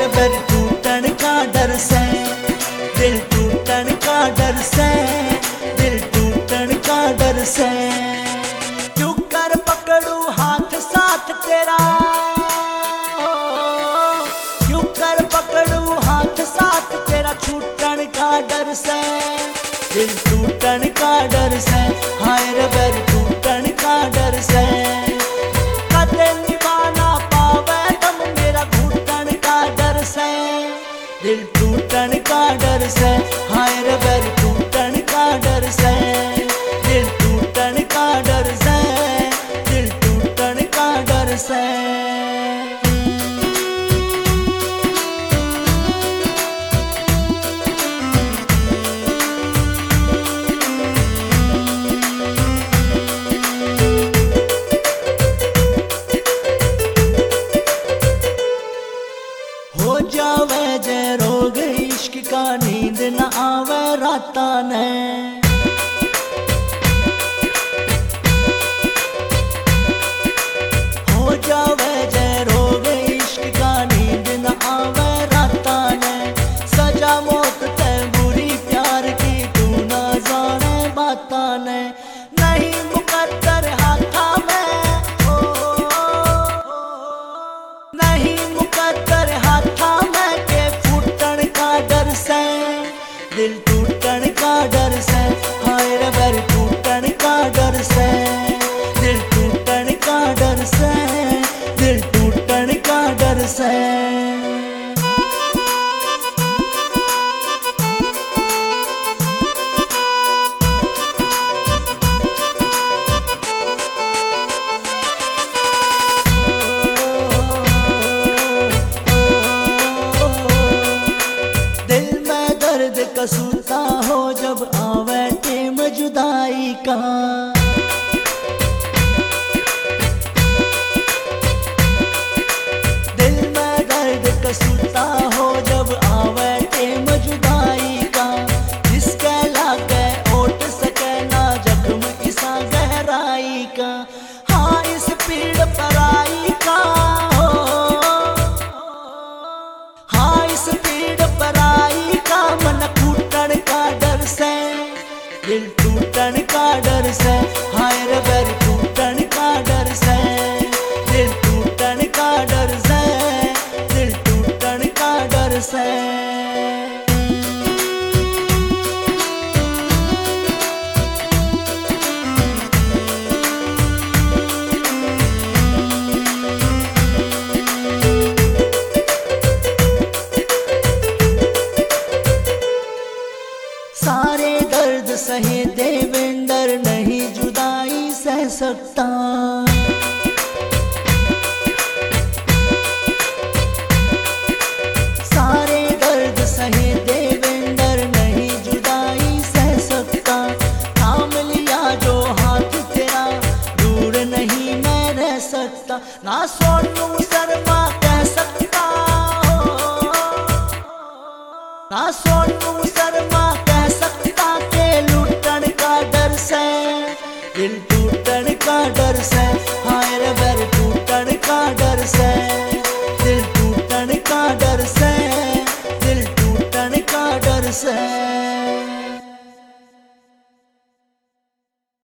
रे बर टूटन का डर से, दिल टूटन का डर से, दिल टूटन का डर से। क्यों कर पकड़ू हाथ साथ तेरा, क्यों कर पकड़ू हाथ साथ तेरा छूटन का डर से, दिल टूटन का डर से। हाय रे बर टूटन का डर से, कदे निभाना पावे तुम मेरा घुटन का डर से, दिल टूटन का डर से। हाय रे बर टूटन का डर से, दिल टूटन का डर से, दिल टूटन का डर से। हो जावे जे रोग इश्क का, नींद न आवे राता ने, हो जावे जे रोग इश्क का, नींद न आवे राता ने। सजा मौत ते बुरी प्यार की, तू ना जाने बाता ने। नहीं मुकद्दर हाथा में, नहीं मुकद्दर हाथा में के फूटन का डर से, दिल टूटन का डर से। हाय रे बर टूटन का डर से, दिल टूटन का डर से, दिल टूटन का डर से। दर्द कसूता हो जब आवे टेम जुदाई का, दिल में दर्द कसूता हो जब आवे टेम जुदाई का। जिसके लागे ओट सके ना जख्म इसा गहराई का। हाँ इस पीड़ पराई का, हाँ इस पीड़ पराई का, मन टूटन का डर से, दिल टूटन का डर से। हाय रे बर टूटन का डर से, दिल टूटन का डर से, दिल टूटन का डर से। सारे दर्द सहे देवेंद्र, नहीं जुदाई सह सकता। सारे दर्द सहे देवेंद्र, नहीं जुदाई सह सकता। थाम लिया जो हाथ तेरा, दूर नहीं मैं रह सकता। ना सोनू शर्मा कह सकता, ना सोनू शर्मा कह सकता के लूटन का डर से, दिल टूटन का डर से। हाय रे बर टूटन का डर से, दिल टूटन का डर से, दिल टूटन का डर से।